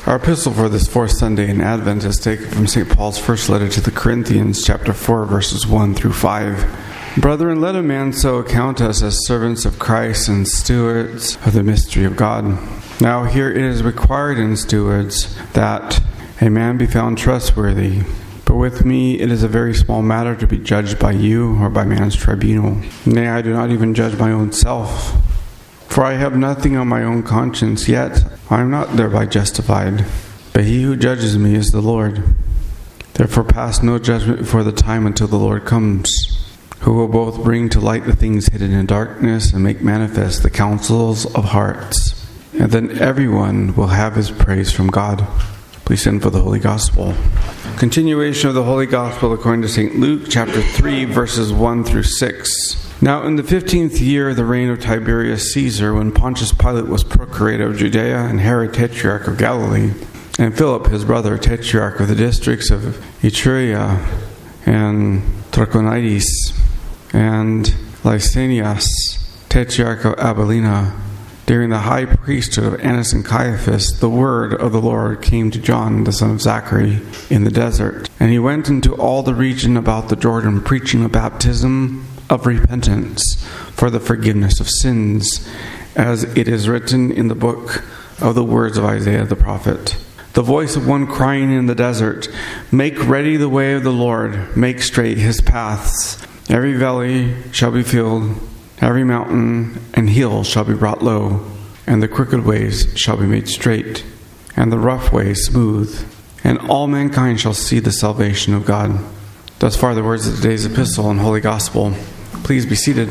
Our epistle for this fourth Sunday in Advent is taken from St. Paul's first letter to the Corinthians, chapter 4, verses 1 through 5. Brethren, let a man so account us as servants of Christ and stewards of the mystery of God. Now here it is required in stewards that a man be found trustworthy. But with me it is a very small matter to be judged by you or by man's tribunal. Nay, I do not even judge my own self. For I have nothing on my own conscience, yet I am not thereby justified. But he who judges me is the Lord. Therefore pass no judgment before the time until the Lord comes, who will both bring to light the things hidden in darkness and make manifest the counsels of hearts. And then everyone will have his praise from God. Please stand for the Holy Gospel. Continuation of the Holy Gospel according to St. Luke, chapter 3, verses 1 through 6. Now in the 15th year of the reign of Tiberius Caesar, when Pontius Pilate was procurator of Judea, and Herod tetrarch of Galilee, and Philip his brother tetrarch of the districts of Ituraea and Trachonitis, and Lysanias tetrarch of Abilene, during the high priesthood of Annas and Caiaphas, the word of the Lord came to John, the son of Zachary, in the desert. And he went into all the region about the Jordan, preaching a baptism of repentance for the forgiveness of sins, as it is written in the book of the words of Isaiah the prophet. The voice of one crying in the desert, "Make ready the way of the Lord, make straight his paths. Every valley shall be filled, every mountain and hill shall be brought low, and the crooked ways shall be made straight, and the rough ways smooth, and all mankind shall see the salvation of God." Thus far the words of today's epistle and Holy Gospel. Please be seated.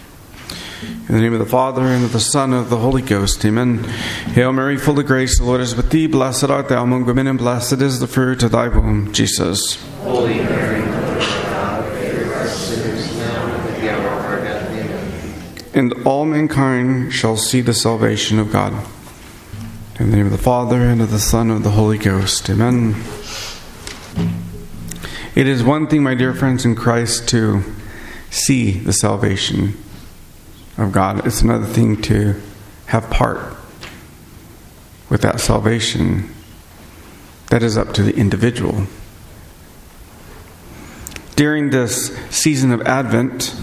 In the name of the Father, and of the Son, and of the Holy Ghost. Amen. Hail Mary, full of grace, the Lord is with thee. Blessed art thou among women, and blessed is the fruit of thy womb, Jesus. Holy Mary, Mother of God, pray for us sinners now and at the hour of our death. Amen. And all mankind shall see the salvation of God. In the name of the Father, and of the Son, and of the Holy Ghost. Amen. It is one thing, my dear friends in Christ, to see the salvation of God. It's another thing to have part with that salvation. That is up to the individual. During this season of Advent,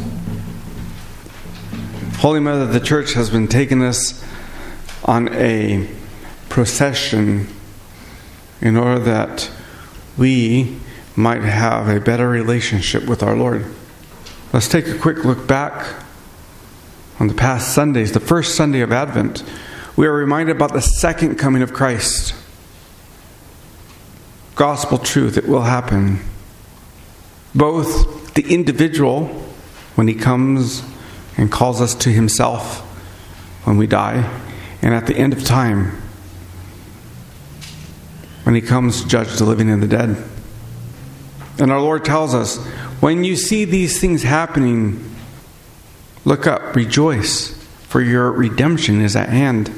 Holy Mother of the Church has been taking us on a procession in order that we might have a better relationship with our Lord. Let's take a quick look back on the past Sundays. The first Sunday of Advent, we are reminded about the second coming of Christ. Gospel truth, it will happen. Both the individual, when he comes and calls us to himself when we die, and at the end of time, when he comes to judge the living and the dead. And our Lord tells us, when you see these things happening, look up, rejoice, for your redemption is at hand.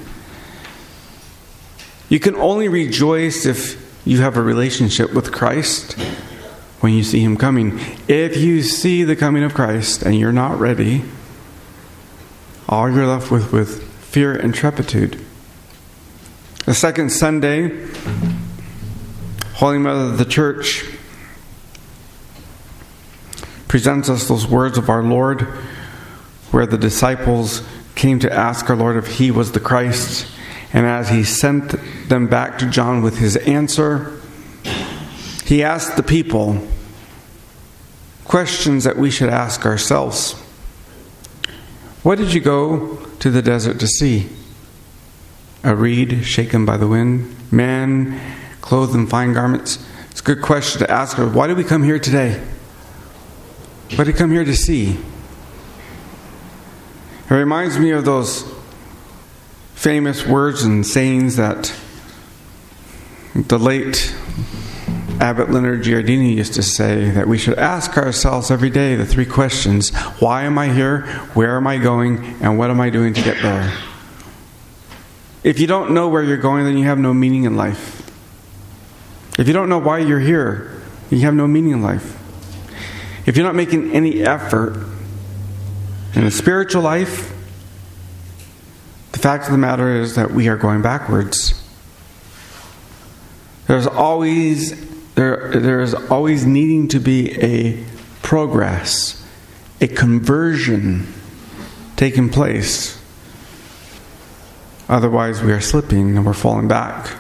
You can only rejoice if you have a relationship with Christ when you see him coming. If you see the coming of Christ and you're not ready, all you're left with fear and trepidation. The second Sunday, Holy Mother of the Church presents us those words of our Lord, where the disciples came to ask our Lord if he was the Christ. And as he sent them back to John with his answer, he asked the people questions that we should ask ourselves. What did you go to the desert to see? A reed shaken by the wind? Man clothed in fine garments? It's a good question to ask. Why did we come here today? What did we come here to see? It reminds me of those famous words and sayings that the late Abbot Leonard Giardini used to say, that we should ask ourselves every day the three questions: why am I here? Where am I going? And what am I doing to get there? If you don't know where you're going, then you have no meaning in life. If you don't know why you're here, you have no meaning in life. If you're not making any effort in the spiritual life, the fact of the matter is that we are going backwards. There is always needing to be a progress, a conversion taking place. Otherwise, we are slipping and we're falling back.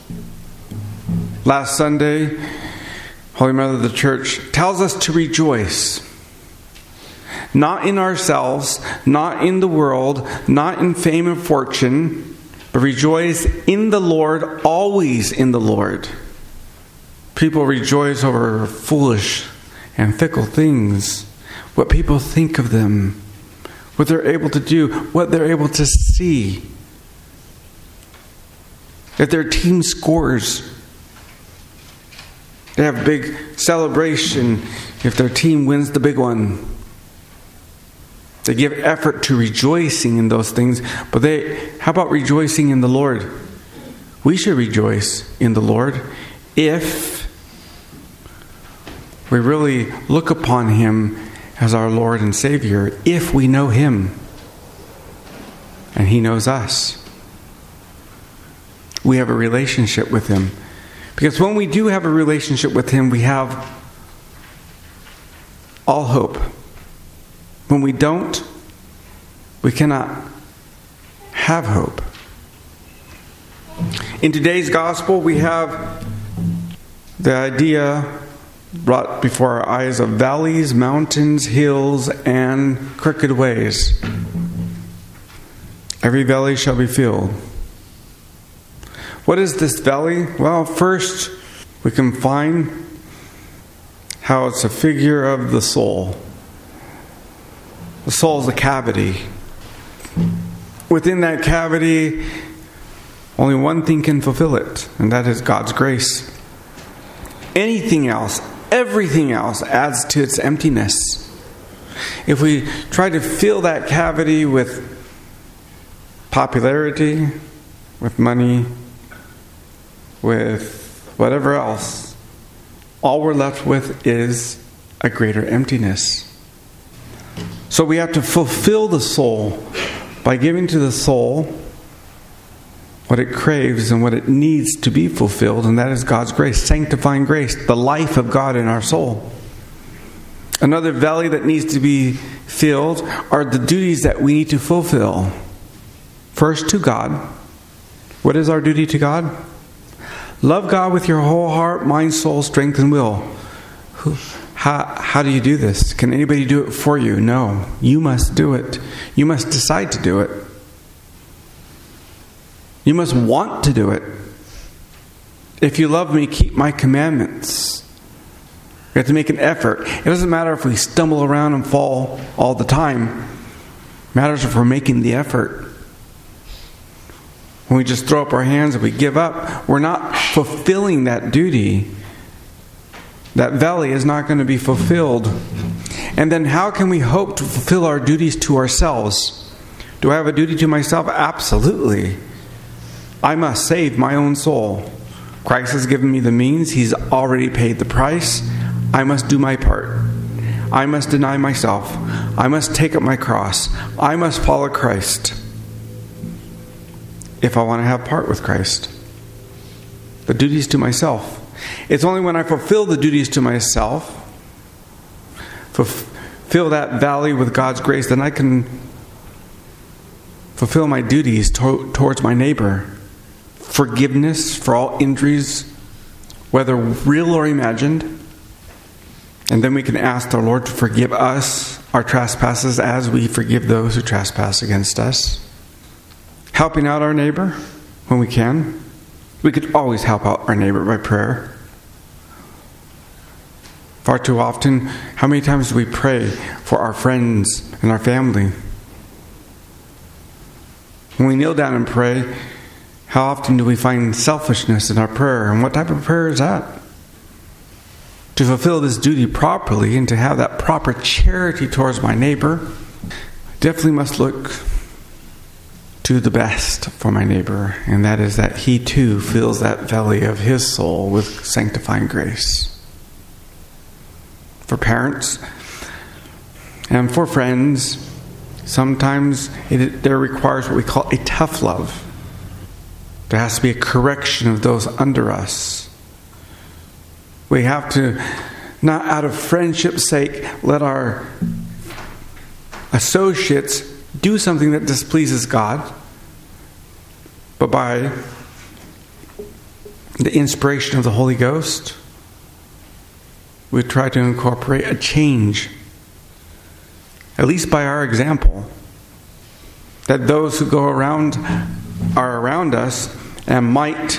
Last Sunday, Holy Mother of the Church tells us to rejoice. Not in ourselves, not in the world, not in fame and fortune, but rejoice in the Lord, always in the Lord. People rejoice over foolish and fickle things, what people think of them, what they're able to do, what they're able to see. If their team scores, they have a big celebration if their team wins the big one. They give effort to rejoicing in those things, but how about rejoicing in the Lord? We should rejoice in the Lord if we really look upon Him as our Lord and Savior, if we know Him and He knows us. We have a relationship with Him. Because when we do have a relationship with Him, we have all hope. When we don't, we cannot have hope. In today's gospel, we have the idea brought before our eyes of valleys, mountains, hills, and crooked ways. Every valley shall be filled. What is this valley? Well, first we can find how it's a figure of the soul. The soul is a cavity. Within that cavity, only one thing can fulfill it, and that is God's grace. Anything else, everything else adds to its emptiness. If we try to fill that cavity with popularity, with money, with whatever else, all we're left with is a greater emptiness. So we have to fulfill the soul by giving to the soul what it craves and what it needs to be fulfilled, and that is God's grace, sanctifying grace, the life of God in our soul. Another valley that needs to be filled are the duties that we need to fulfill. First, to God. What is our duty to God? Love God with your whole heart, mind, soul, strength, and will. How do you do this? Can anybody do it for you? No. You must do it. You must decide to do it. You must want to do it. If you love me, keep my commandments. We have to make an effort. It doesn't matter if we stumble around and fall all the time. It matters if we're making the effort. When we just throw up our hands and we give up, we're not fulfilling that duty. That valley is not going to be fulfilled. And then how can we hope to fulfill our duties to ourselves? Do I have a duty to myself? Absolutely. I must save my own soul. Christ has given me the means. He's already paid the price. I must do my part. I must deny myself. I must take up my cross. I must follow Christ if I want to have part with Christ. The duties to myself. It's only when I fulfill the duties to myself, fulfill that valley with God's grace, then I can fulfill my duties towards my neighbor. Forgiveness for all injuries, whether real or imagined. And then we can ask the Lord to forgive us our trespasses as we forgive those who trespass against us. Helping out our neighbor when we can. We could always help out our neighbor by prayer. Far too often, how many times do we pray for our friends and our family? When we kneel down and pray, how often do we find selfishness in our prayer? And what type of prayer is that? To fulfill this duty properly and to have that proper charity towards my neighbor, I definitely must look to the best for my neighbor, and that is that he too fills that valley of his soul with sanctifying grace. For parents and for friends, sometimes there requires what we call a tough love. There has to be a correction of those under us. We have to, not out of friendship's sake, let our associates do something that displeases God, but by the inspiration of the Holy Ghost, we try to incorporate a change, at least by our example, that those who go around are around us and might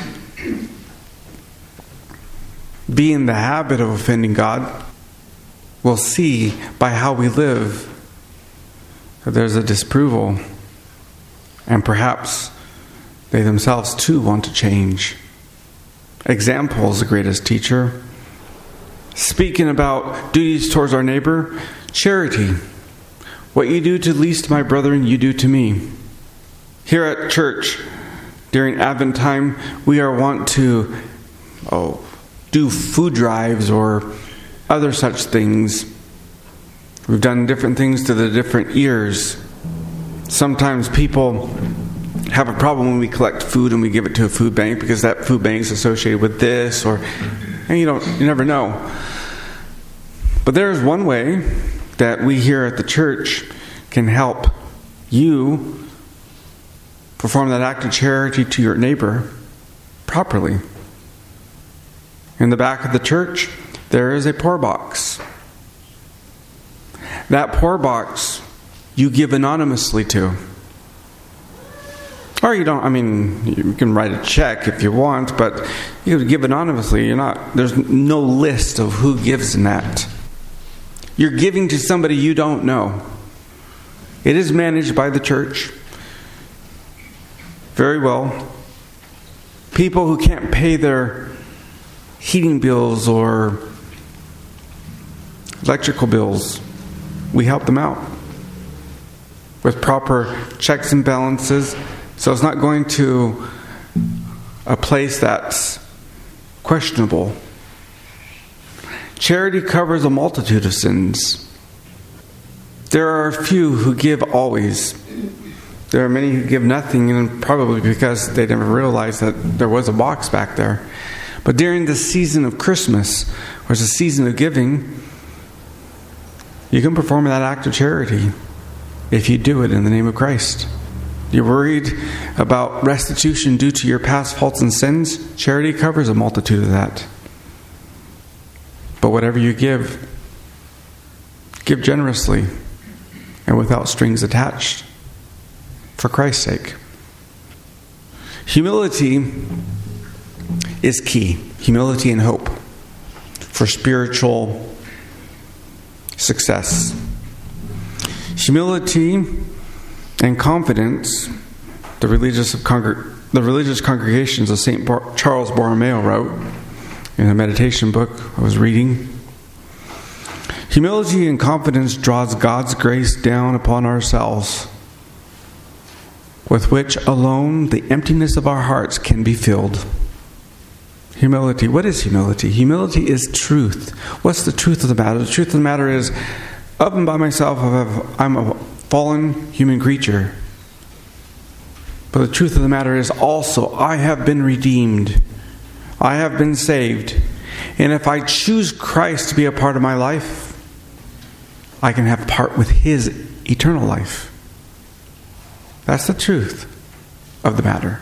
be in the habit of offending God will see by how we live that there's a disapproval, and perhaps they themselves too want to change. Example is the greatest teacher. Speaking about duties towards our neighbor, charity. What you do to the least of my brethren, you do to me. Here at church, during Advent time, we are wont to do food drives or other such things. We've done different things to the different years. Sometimes people have a problem when we collect food and we give it to a food bank because that food bank is associated with this, and you never know. But there is one way that we here at the church can help you perform that act of charity to your neighbor properly. In the back of the church, there is a poor box. That poor box you give anonymously to. Or you can write a check if you want, but you give anonymously. There's no list of who gives in that. You're giving to somebody you don't know. It is managed by the church very well. People who can't pay their heating bills or electrical bills, we help them out with proper checks and balances. So it's not going to a place that's questionable. Charity covers a multitude of sins. There are a few who give always. There are many who give nothing, and probably because they never realized that there was a box back there. But during the season of Christmas, or it's a season of giving, you can perform that act of charity if you do it in the name of Christ. You're worried about restitution due to your past faults and sins? Charity covers a multitude of that. But whatever you give generously and without strings attached, for Christ's sake. Humility is key. Humility and hope for spiritual success. Humility and confidence, the religious congregations of St. Charles Borromeo wrote in a meditation book I was reading. Humility and confidence draws God's grace down upon ourselves, with which alone the emptiness of our hearts can be filled. Humility. What is humility? Humility is truth. What's the truth of the matter? The truth of the matter is, of and by myself, I'm a fallen human creature. But the truth of the matter is also, I have been redeemed. I have been saved. And if I choose Christ to be a part of my life, I can have part with His eternal life. That's the truth of the matter.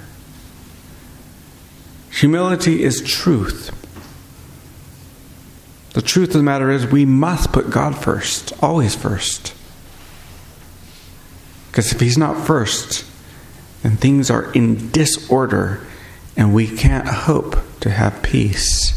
Humility is truth. The truth of the matter is we must put God first, always first. Because if He's not first, then things are in disorder and we can't hope to have peace.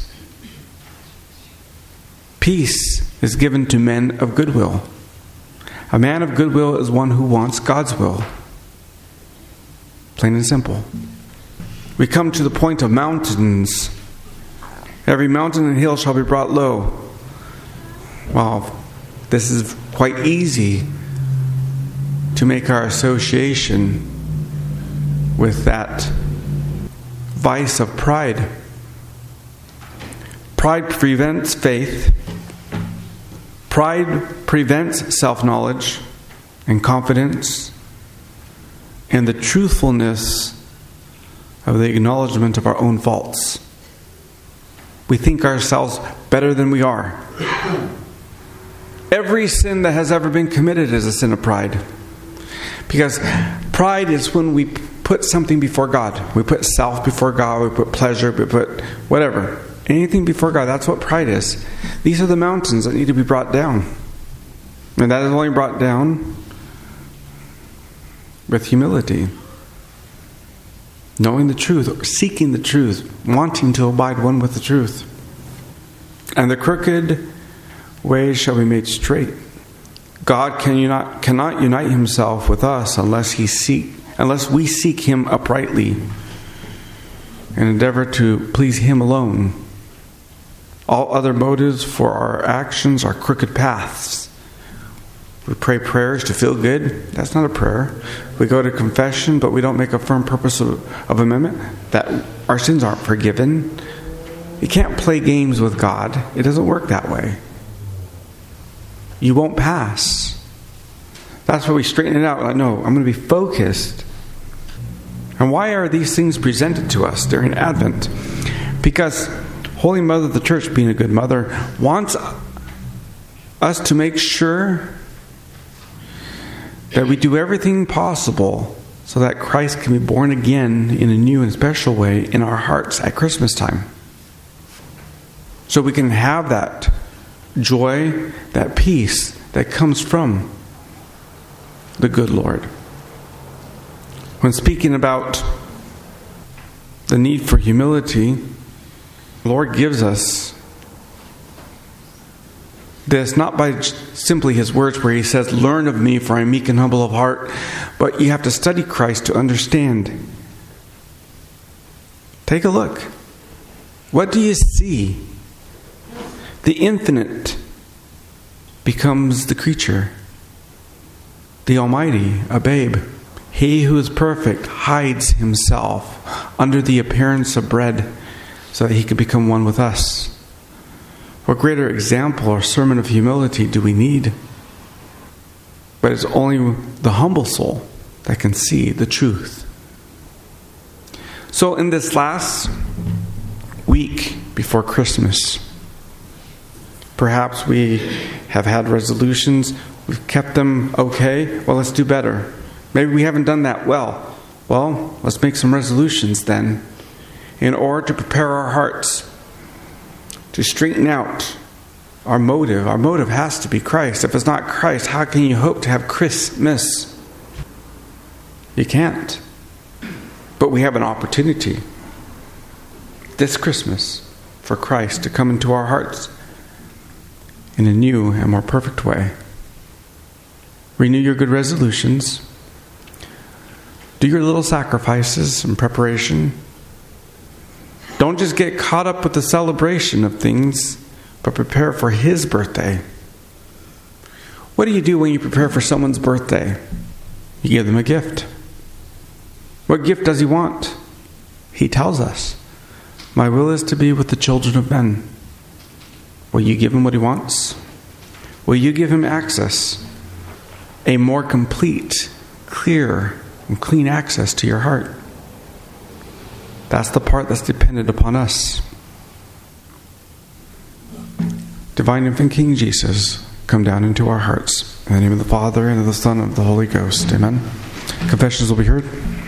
Peace is given to men of goodwill. A man of goodwill is one who wants God's will. Plain and simple. We come to the point of mountains. Every mountain and hill shall be brought low. Well, this is quite easy to make our association with that vice of pride. Pride prevents faith. Pride prevents self-knowledge and confidence and the truthfulness of the acknowledgement of our own faults. We think ourselves better than we are. Every sin that has ever been committed is a sin of pride. Because pride is when we put something before God. We put self before God, we put pleasure, we put whatever. Anything before God, that's what pride is. These are the mountains that need to be brought down. And that is only brought down with humility. Knowing the truth, seeking the truth, wanting to abide one with the truth. And the crooked ways shall be made straight. God cannot unite himself with us unless we seek him uprightly and endeavor to please him alone. All other motives for our actions are crooked paths. We pray prayers to feel good. That's not a prayer. We go to confession, but we don't make a firm purpose of amendment that our sins aren't forgiven. You can't play games with God. It doesn't work that way. You won't pass. That's why we straighten it out. Like, no, I'm going to be focused. And why are these things presented to us during Advent? Because Holy Mother of the Church, being a good mother, wants us to make sure that we do everything possible so that Christ can be born again in a new and special way in our hearts at Christmas time. So we can have that joy, that peace that comes from the good Lord. When speaking about the need for humility, the Lord gives us this not by simply his words where he says, "Learn of me, for I am meek and humble of heart," but you have to study Christ to understand. Take a look. What do you see? The infinite becomes the creature. The Almighty, a babe. He who is perfect hides himself under the appearance of bread so that he could become one with us. What greater example or sermon of humility do we need? But it's only the humble soul that can see the truth. So in this last week before Christmas, perhaps we have had resolutions, we've kept them okay. Well, let's do better. Maybe we haven't done that well. Well, let's make some resolutions then, in order to prepare our hearts to straighten out our motive. Our motive has to be Christ. If it's not Christ, how can you hope to have Christmas? You can't. But we have an opportunity this Christmas for Christ to come into our hearts in a new and more perfect way. Renew your good resolutions. Do your little sacrifices in preparation. Don't just get caught up with the celebration of things, but prepare for his birthday. What do you do when you prepare for someone's birthday? You give them a gift. What gift does he want? He tells us, "My will is to be with the children of men." Will you give him what he wants? Will you give him access? A more complete, clear, and clean access to your heart. That's the part that's dependent upon us. Divine Infant King Jesus, come down into our hearts. In the name of the Father, and of the Son, and of the Holy Ghost. Amen. Confessions will be heard.